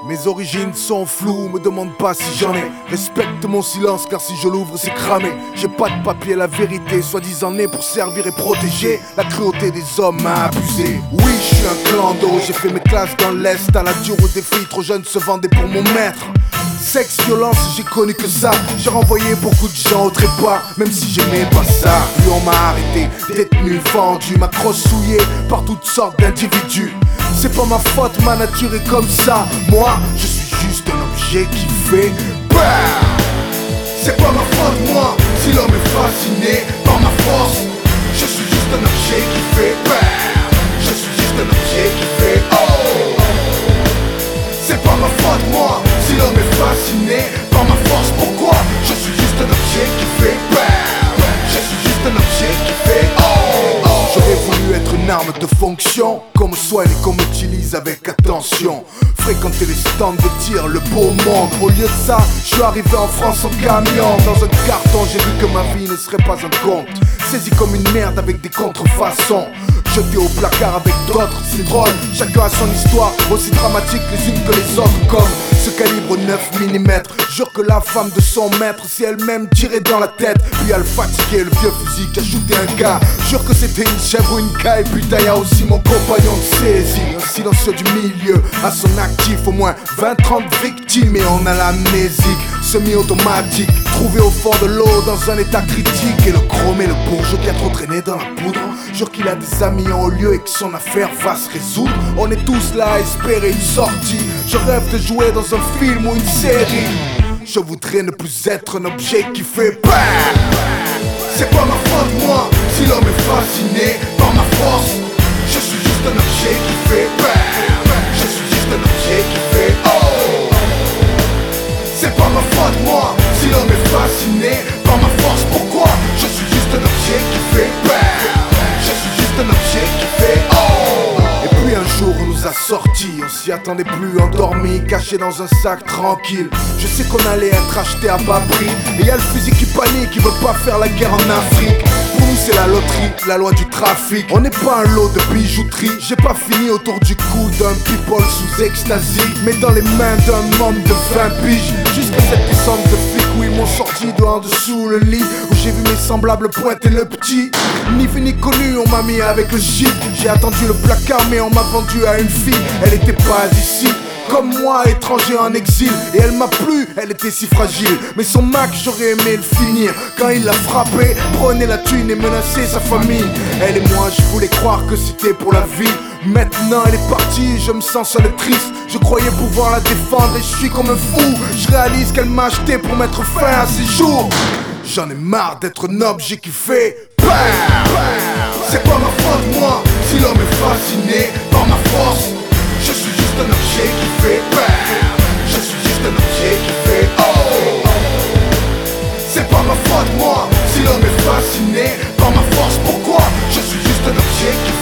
Mes origines sont floues, me demande pas si j'en ai. Respecte mon silence car si je l'ouvre c'est cramé. J'ai pas de papier, la vérité, soi-disant né pour servir et protéger. La cruauté des hommes m'a abusé. Oui, je suis un clando, j'ai fait mes classes dans l'Est. À la dure où des filles trop jeunes se vendaient pour mon maître. Sexe, violence, j'ai connu que ça. J'ai renvoyé beaucoup de gens au trépas, même si j'aimais pas ça. Puis on m'a arrêté, détenu, vendu, ma crosse souillée par toutes sortes d'individus. C'est pas ma faute, ma nature est comme ça. Moi, je suis juste un objet qui fait BAM. C'est pas ma faute, moi, si l'homme est fasciné par ma force. Je suis juste un objet qui fait BAM. Je suis juste un objet qui fait oh. C'est pas ma faute, moi, si l'homme est fasciné par ma force. Pourquoi? Je suis juste un objet qui fait BAM. Je suis juste un objet qui fait oh. J'aurais voulu être une arme de fonction, qu'on me soigne et qu'on m'utilise avec attention. Fréquenter les stands de tir, le beau monde. Au lieu de ça, je suis arrivé en France en camion. Dans un carton, j'ai vu que ma vie ne serait pas un conte. Saisi comme une merde avec des contrefaçons. Jeté au placard avec d'autres, c'est drôle. Chacun a son histoire, aussi dramatique les unes que les autres. Comme ce calibre 9 mm. Jure que la femme de son maître, si elle-même tirait dans la tête. Puis elle fatiguait le vieux fusil qui a shooté un gars. Jure que c'était une chèvre ou une caille. Putain y'a aussi mon compagnon de saisie. Un silencieux du milieu, à son actif au moins 20-30 victimes. Et on a l'amnésique, semi-automatique. Trouvé au fond de l'eau dans un état critique. Et le chromé, le bourgeois qui a trop traîné dans la poudre. Jure qu'il a des amis en haut lieu et que son affaire va se résoudre. On est tous là à espérer une sortie. Je rêve de jouer dans un film ou une série. Je voudrais ne plus être un objet qui fait BAM. C'est pas ma faute, moi, si l'homme est fasciné par ma force. Je suis juste un objet qui fait BAM. Je suis juste un objet qui fait oh. C'est pas ma faute, moi, si l'homme est fasciné par ma force. Pourquoi? Je suis juste un objet qui fait BAM. Je suis juste un objet qui fait oh. Et puis un jour on nous a sortis, on s'y attendait plus, endormis, cachés dans un sac tranquille. Je sais qu'on allait être acheté à bas prix. Et y'a le fusil qui panique, qui veut pas faire la guerre en Afrique. Pour nous c'est la loterie, la loi du trafic. On n'est pas un lot de bijouterie. J'ai pas fini autour du cou d'un people sous ecstasy, mais dans les mains d'un monde de 20 piges. Jusqu'à cette descente de flics où ils m'ont sorti de en dessous le lit, où j'ai vu mes semblables pointer le petit. Ni vu ni connu, on m'a mis avec le shit. J'ai attendu le placard mais on m'a vendu à une fille. Elle était pas d'ici, comme moi, étranger en exil. Et elle m'a plu, elle était si fragile. Mais son Mac, j'aurais aimé le finir. Quand il l'a frappé, prenait la thune et menaçait sa famille. Elle et moi, je voulais croire que c'était pour la vie. Maintenant elle est partie, je me sens seul et triste. Je croyais pouvoir la défendre et je suis comme un fou. Je réalise qu'elle m'a acheté pour mettre fin à ses jours. J'en ai marre d'être un objet qui fait BAM. C'est pas ma faute, moi, si l'homme est fasciné par ma force. Je suis juste un objet qui fait BAM. Je suis juste un objet qui fait oh. C'est pas ma faute, moi, si l'homme est fasciné par ma force. Pourquoi? Je suis juste un objet qui